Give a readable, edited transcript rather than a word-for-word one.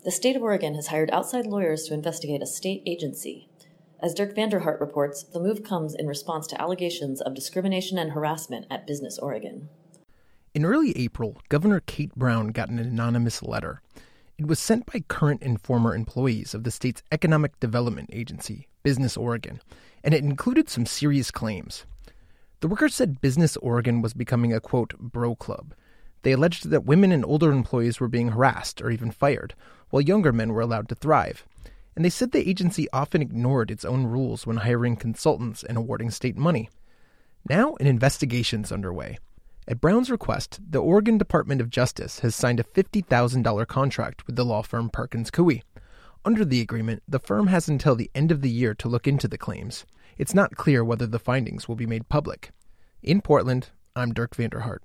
The state of Oregon has hired outside lawyers to investigate a state agency. As Dirk Vanderhart reports, the move comes in response to allegations of discrimination and harassment at Business Oregon. In early April, Governor Kate Brown got an anonymous letter. It was sent by current and former employees of the state's economic development agency, Business Oregon, and it included some serious claims. The workers said Business Oregon was becoming a, quote, bro club. They alleged that women and older employees were being harassed or even fired, while younger men were allowed to thrive. And they said the agency often ignored its own rules when hiring consultants and awarding state money. Now an investigation's underway. At Brown's request, the Oregon Department of Justice has signed a $50,000 contract with the law firm Perkins Coie. Under the agreement, the firm has until the end of the year to look into the claims. It's not clear whether the findings will be made public. In Portland, I'm Dirk Vanderhart.